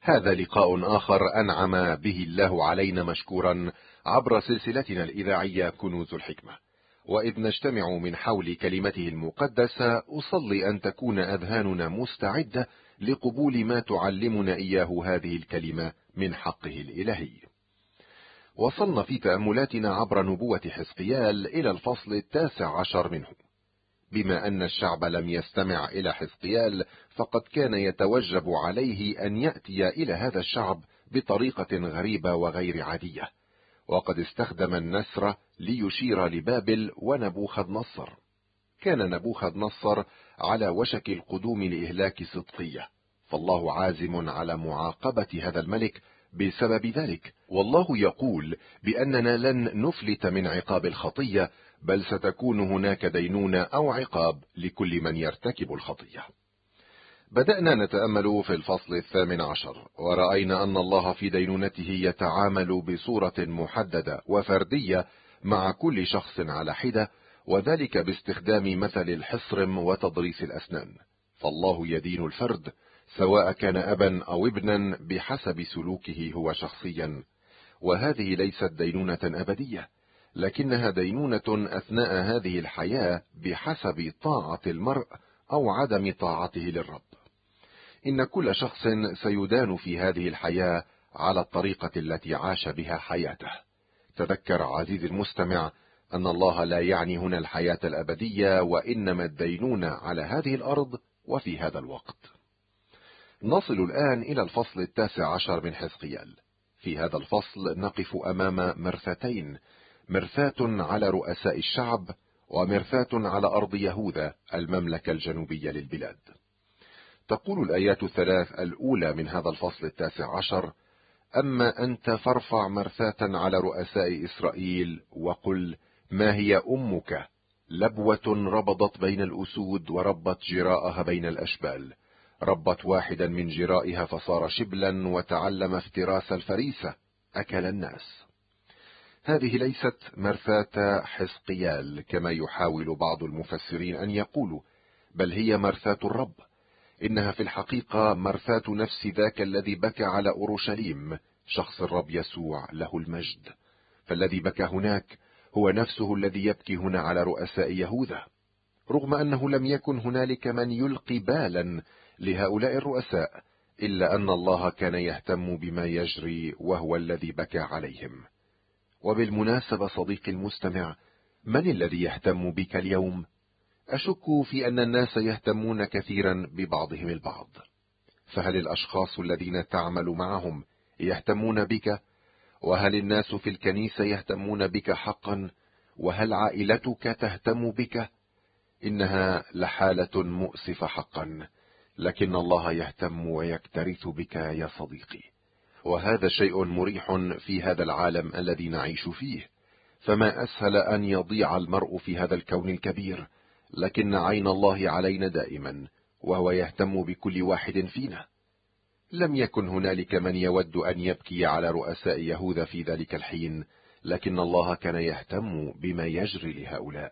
هذا لقاء آخر أنعم به الله علينا مشكورا عبر سلسلتنا الإذاعية كنوز الحكمة، وإذ نجتمع من حول كلمته المقدسة أصلي أن تكون أذهاننا مستعدة لقبول ما تعلمنا إياه هذه الكلمة من حقه الإلهي. وصلنا في تأملاتنا عبر نبوة حزقيال إلى الفصل 19 منه. بما أن الشعب لم يستمع إلى حزقيال، فقد كان يتوجب عليه أن يأتي إلى هذا الشعب بطريقة غريبة وغير عادية، وقد استخدم النسر ليشير لبابل ونبوخذ نصر. كان نبوخذ نصر على وشك القدوم لإهلاك صدقية، فالله عازم على معاقبة هذا الملك بسبب ذلك، والله يقول بأننا لن نفلت من عقاب الخطية، بل ستكون هناك دينونة أو عقاب لكل من يرتكب الخطية. بدأنا نتأمل في الفصل 18، ورأينا أن الله في دينونته يتعامل بصورة محددة وفردية مع كل شخص على حدة، وذلك باستخدام مثل الحصرم وتضريس الأسنان. فالله يدين الفرد سواء كان أبا أو ابنا بحسب سلوكه هو شخصيا، وهذه ليست دينونة أبدية، لكنها دينونة أثناء هذه الحياة بحسب طاعة المرء أو عدم طاعته للرب. إن كل شخص سيدان في هذه الحياة على الطريقة التي عاش بها حياته. تذكر عزيزي المستمع أن الله لا يعني هنا الحياة الأبدية، وإنما الدينونة على هذه الأرض وفي هذا الوقت. نصل الآن إلى الفصل 19 من حزقيال. في هذا الفصل نقف أمام مرثتين: مرثاة على رؤساء الشعب، ومرثاة على أرض يهوذا المملكة الجنوبية للبلاد. تقول الآيات الثلاث الأولى من هذا الفصل 19: أما أنت فارفع مرثاة على رؤساء إسرائيل وقل: ما هي أمك؟ لبوة ربضت بين الأسود وربت جراءها بين الأشبال، ربت واحدا من جرائها فصار شبلا وتعلم افتراس الفريسة أكل الناس. هذه ليست مرثاة حزقيال كما يحاول بعض المفسرين أن يقولوا، بل هي مرثاة الرب. إنها في الحقيقة مرثاة نفس ذاك الذي بكى على أورشليم، شخص الرب يسوع له المجد. فالذي بكى هناك هو نفسه الذي يبكي هنا على رؤساء يهوذا، رغم أنه لم يكن هنالك من يلقي بالا لهؤلاء الرؤساء، إلا أن الله كان يهتم بما يجري وهو الذي بكى عليهم. وبالمناسبة صديقي المستمع، من الذي يهتم بك اليوم؟ أشك في أن الناس يهتمون كثيرا ببعضهم البعض. فهل الأشخاص الذين تعمل معهم يهتمون بك؟ وهل الناس في الكنيسة يهتمون بك حقا؟ وهل عائلتك تهتم بك؟ إنها لحالة مؤسفة حقا، لكن الله يهتم ويكترث بك يا صديقي، وهذا شيء مريح في هذا العالم الذي نعيش فيه. فما أسهل أن يضيع المرء في هذا الكون الكبير، لكن عين الله علينا دائما، وهو يهتم بكل واحد فينا. لم يكن هنالك من يود أن يبكي على رؤساء يهوذا في ذلك الحين، لكن الله كان يهتم بما يجري لهؤلاء.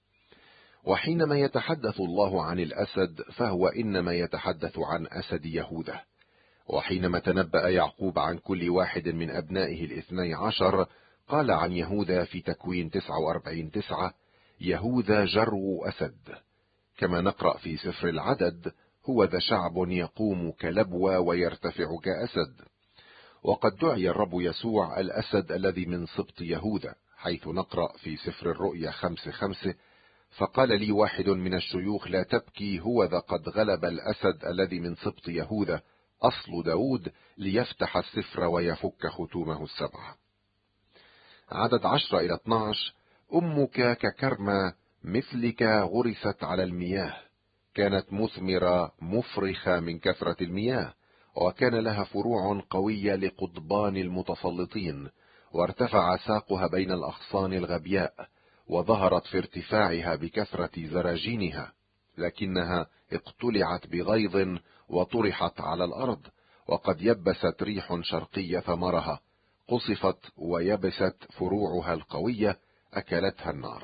وحينما يتحدث الله عن الأسد، فهو إنما يتحدث عن أسد يهوذا. وحينما تنبأ يعقوب عن كل واحد من أبنائه 12، قال عن يهوذا في تكوين 49:9: يهوذا جرو أسد. كما نقرأ في سفر العدد: هو ذا شعب يقوم كلبوة ويرتفع كأسد. وقد دعي الرب يسوع الأسد الذي من سبط يهوذا، حيث نقرأ في سفر الرؤيا 5:5: فقال لي واحد من الشيوخ: لا تبكي، هو ذا قد غلب الأسد الذي من سبط يهوذا، أصل داود، ليفتح السفر ويفك ختومه 7. عدد 10-12: أمك ككرمة مثلك غرست على المياه، كانت مثمرة مفرخة من كثرة المياه، وكان لها فروع قوية لقضبان المتسلطين، وارتفع ساقها بين الأغصان الغبياء، وظهرت في ارتفاعها بكثرة زراجينها، لكنها اقتلعت بغيظ وطرحت على الأرض، وقد يبست ريح شرقية ثمرها، قصفت ويبست فروعها القوية، أكلتها النار.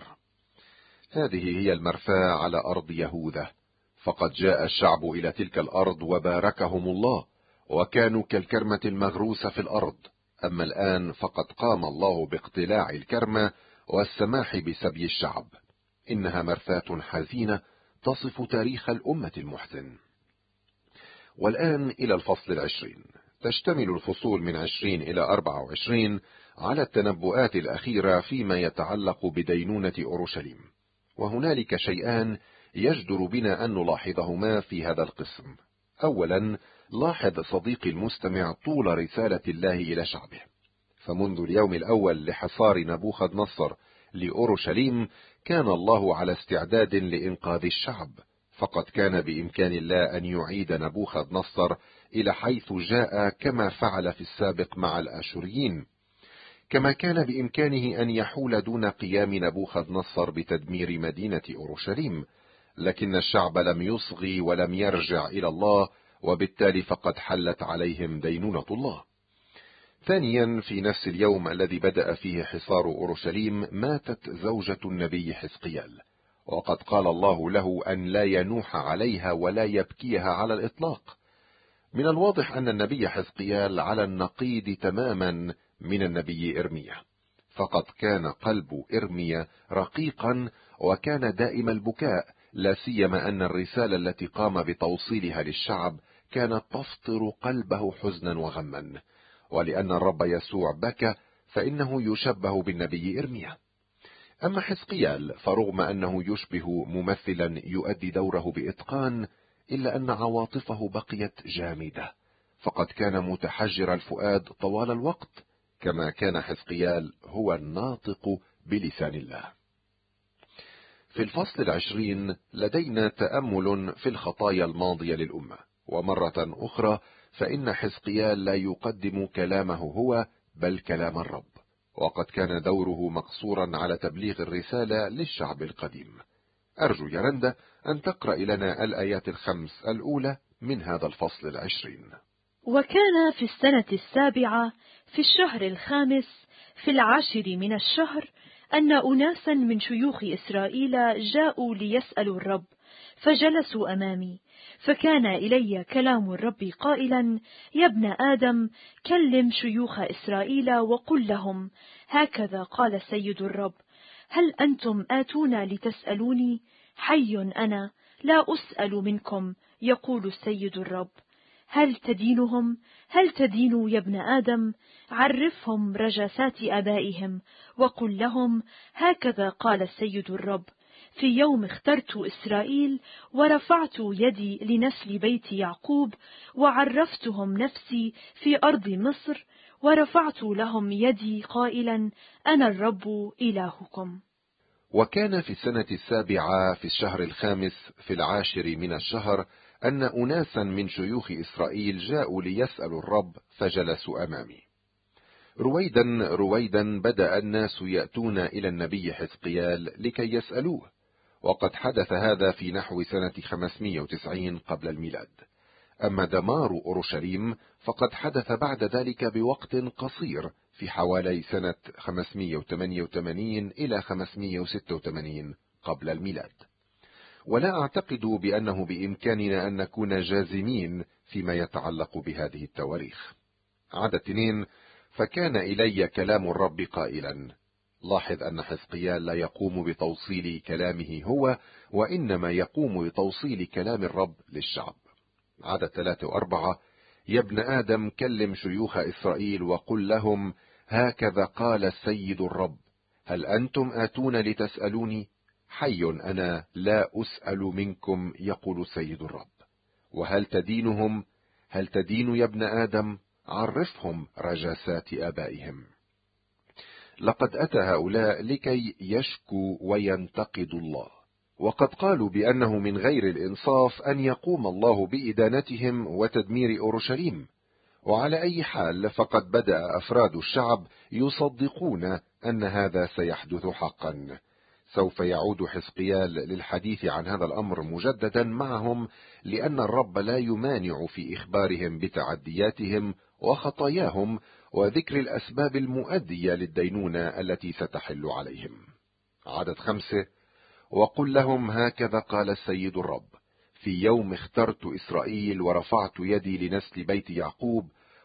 هذه هي المرثاة على أرض يهوذا. فقد جاء الشعب إلى تلك الأرض وباركهم الله، وكانوا كالكرمة المغروسة في الأرض، أما الآن فقد قام الله باقتلاع الكرمة والسماح بسبي الشعب. إنها مرثاة حزينة تصف تاريخ الأمة المحزن. والآن إلى الفصل 20. تشتمل الفصول من 20 إلى 24 على التنبؤات الأخيرة فيما يتعلق بدينونة أورشليم، وهنالك شيئان يجدر بنا أن نلاحظهما في هذا القسم. أولا، لاحظ صديقي المستمع طول رسالة الله إلى شعبه، فمنذ اليوم الأول لحصار نبوخذ نصر لأورشليم كان الله على استعداد لإنقاذ الشعب، فقد كان بإمكان الله أن يعيد نبوخذ نصر إلى حيث جاء كما فعل في السابق مع الآشوريين، كما كان بإمكانه أن يحول دون قيام نبوخذ نصر بتدمير مدينة أورشليم، لكن الشعب لم يصغي ولم يرجع إلى الله، وبالتالي فقد حلت عليهم دينونة الله. ثانيا، في نفس اليوم الذي بدأ فيه حصار أورشليم ماتت زوجة النبي حزقيال، وقد قال الله له أن لا ينوح عليها ولا يبكيها على الإطلاق. من الواضح أن النبي حزقيال على النقيض تماما من النبي إرميا، فقد كان قلب إرميا رقيقا وكان دائم البكاء، لا سيما أن الرسالة التي قام بتوصيلها للشعب كانت تفطر قلبه حزنا وغما، ولأن الرب يسوع بكى فإنه يشبه بالنبي إرميا. أما حزقيال فرغم أنه يشبه ممثلا يؤدي دوره بإتقان، إلا أن عواطفه بقيت جامدة، فقد كان متحجر الفؤاد طوال الوقت، كما كان حزقيال هو الناطق بلسان الله. في الفصل 20 لدينا تأمل في الخطايا الماضية للأمة، ومرة أخرى فإن حزقيال لا يقدم كلامه هو بل كلام الرب، وقد كان دوره مقصورا على تبليغ الرسالة للشعب القديم. أرجو يا رندا أن تقرأ لنا الآيات 5 الأولى من هذا الفصل 20. وكان في السنة 7 في الشهر 5 في 10 من الشهر أن أناسا من شيوخ إسرائيل جاءوا ليسألوا الرب، فجلسوا أمامي، فكان إلي كلام الرب قائلا: يا ابن آدم، كلم شيوخ إسرائيل وقل لهم: هكذا قال سيد الرب، هل أنتم آتون لتسألوني؟ حي أنا لا أسأل منكم، يقول السيد الرب. هل تدينهم؟ هل تدين يا ابن آدم؟ عرفهم رجاسات آبائهم، وقل لهم: هكذا قال السيد الرب، في يوم اخترت إسرائيل ورفعت يدي لنسل بيت يعقوب، وعرفتهم نفسي في أرض مصر، ورفعت لهم يدي قائلا: أنا الرب إلهكم. وكان في السنة 7 في الشهر 5 في 10 من الشهر أن أناسا من شيوخ إسرائيل جاءوا ليسألوا الرب، فجلسوا أمامي. رويدا بدأ الناس يأتون إلى النبي حزقيال لكي يسألوه، وقد حدث هذا في نحو سنة 590 قبل الميلاد. أما دمار أورشليم فقد حدث بعد ذلك بوقت قصير في حوالي سنة 588 إلى 586 قبل الميلاد. ولا أعتقد بأنه بإمكاننا أن نكون جازمين فيما يتعلق بهذه التواريخ. عدد 2: فكان إلي كلام الرب قائلا. لاحظ أن حزقيال لا يقوم بتوصيل كلامه هو، وإنما يقوم بتوصيل كلام الرب للشعب. عدد 3 و4: يا ابن آدم، كلم شيوخ إسرائيل وقل لهم: هكذا قال السيد الرب، هل أنتم آتون لتسألوني؟ حي أنا لا أسأل منكم، يقول السيد الرب. وهل تدينهم؟ هل تدين يا ابن آدم؟ عرفهم رجاسات آبائهم. لقد أتى هؤلاء لكي يشكوا وينتقدوا الله، وقد قالوا بأنه من غير الإنصاف أن يقوم الله بإدانتهم وتدمير أورشليم. وعلى أي حال فقد بدأ أفراد الشعب يصدقون أن هذا سيحدث حقا. سوف يعود حزقيال للحديث عن هذا الأمر مجددا معهم، لأن الرب لا يمانع في إخبارهم بتعدياتهم وخطاياهم وذكر الأسباب المؤدية للدينونة التي ستحل عليهم. عدد 5: وقل لهم: هكذا قال السيد الرب، في يوم اخترت إسرائيل ورفعت يدي لنسل بيت يعقوب،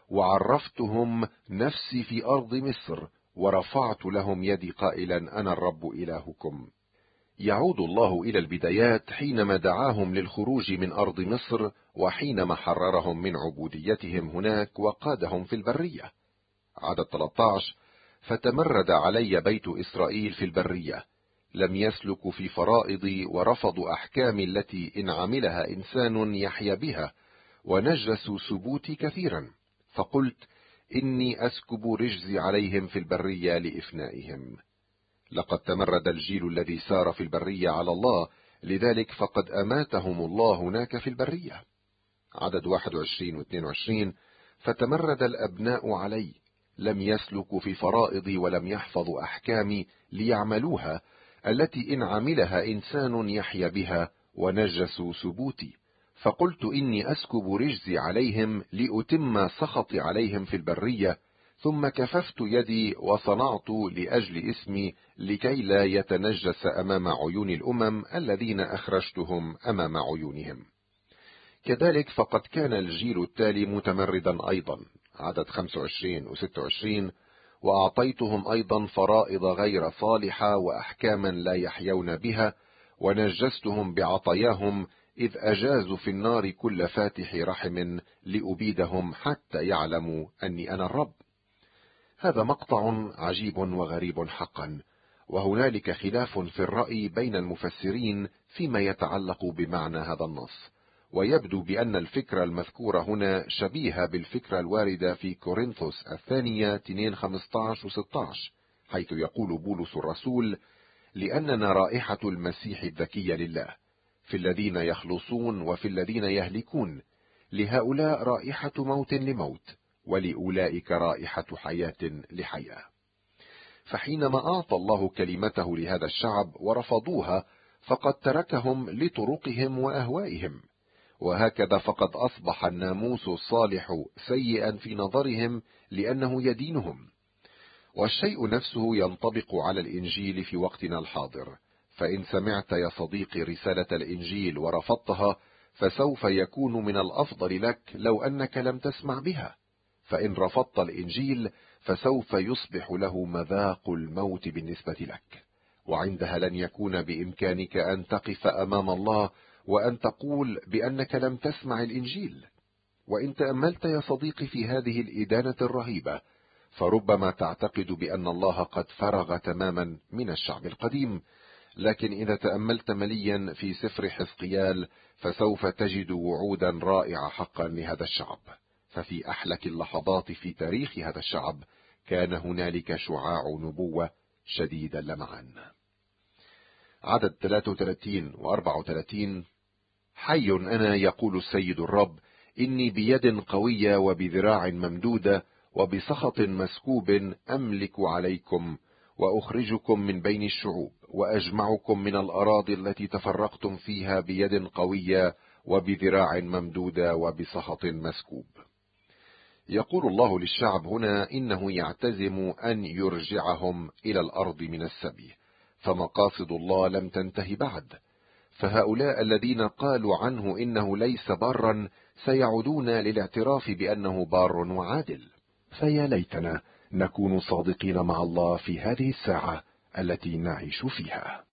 وعرفتهم نفسي في أرض مصر، ورفعت لهم يدي قائلا أنا الرب إلهكم. يعود الله إلى البدايات حينما دعاهم للخروج من أرض مصر، وحينما حررهم من عبوديتهم هناك وقادهم في البرية. عدد 13: فتمرد علي بيت إسرائيل في البرية، لم يسلكوا في فرائضي، ورفضوا أحكامي التي إن عملها إنسان يحيا بها، ونجسوا سبوتي كثيرا. فقلت إني أسكب رجزي عليهم في البرية لإفنائهم. لقد تمرد الجيل الذي سار في البرية على الله، لذلك فقد أماتهم الله هناك في البرية. عدد 21 و 22: فتمرد الأبناء علي، لم يسلكوا في فرائضي ولم يحفظوا أحكامي ليعملوها، التي إن عملها إنسان يحيا بها، ونجسوا سبوتي. فقلت إني أسكب رجزي عليهم لأتم سخطي عليهم في البرية، ثم كففت يدي وصنعت لأجل اسمي، لكي لا يتنجس أمام عيون الأمم الذين أخرجتهم أمام عيونهم. كذلك فقد كان الجيل التالي متمردا أيضا. عدد 25 و 26: وأعطيتهم أيضا فرائض غير صالحة وأحكاما لا يحيون بها، ونجستهم بعطاياهم، إذ أجازوا في النار كل فاتح رحم، لأبيدهم حتى يعلموا أني أنا الرب. هذا مقطع عجيب وغريب حقا، وهنالك خلاف في الرأي بين المفسرين فيما يتعلق بمعنى هذا النص، ويبدو بأن الفكرة المذكورة هنا شبيهة بالفكرة الواردة في كورنثوس الثانية 2:15 و 16، حيث يقول بولس الرسول: لأننا رائحة المسيح الذكية لله، في الذين يخلصون وفي الذين يهلكون، لهؤلاء رائحة موت لموت، ولأولئك رائحة حياة لحياة. فحينما أعطى الله كلمته لهذا الشعب ورفضوها، فقد تركهم لطرقهم وأهوائهم، وهكذا فقد أصبح الناموس الصالح سيئا في نظرهم لأنه يدينهم. والشيء نفسه ينطبق على الإنجيل في وقتنا الحاضر، فإن سمعت يا صديقي رسالة الإنجيل ورفضتها، فسوف يكون من الأفضل لك لو أنك لم تسمع بها، فإن رفضت الإنجيل فسوف يصبح له مذاق الموت بالنسبة لك، وعندها لن يكون بإمكانك أن تقف أمام الله وأن تقول بأنك لم تسمع الإنجيل. وإن تأملت يا صديقي في هذه الإدانة الرهيبة، فربما تعتقد بأن الله قد فرغ تماما من الشعب القديم، لكن إذا تأملت مليا في سفر حزقيال، فسوف تجد وعودا رائعة حقا لهذا الشعب. ففي أحلك اللحظات في تاريخ هذا الشعب كان هنالك شعاع نبوة شديد اللمعان. عدد 33 و 34: حي أنا يقول السيد الرب، إني بيد قوية وبذراع ممدودة وبسخط مسكوب أملك عليكم، وأخرجكم من بين الشعوب، وأجمعكم من الأراضي التي تفرقتم فيها بيد قوية وبذراع ممدودة وبسخط مسكوب. يقول الله للشعب هنا إنه يعتزم أن يرجعهم إلى الأرض من السبي، فمقاصد الله لم تنتهي بعد. فهؤلاء الذين قالوا عنه إنه ليس بارا سيعودون للاعتراف بأنه بار وعادل. فيا ليتنا نكون صادقين مع الله في هذه الساعة التي نعيش فيها.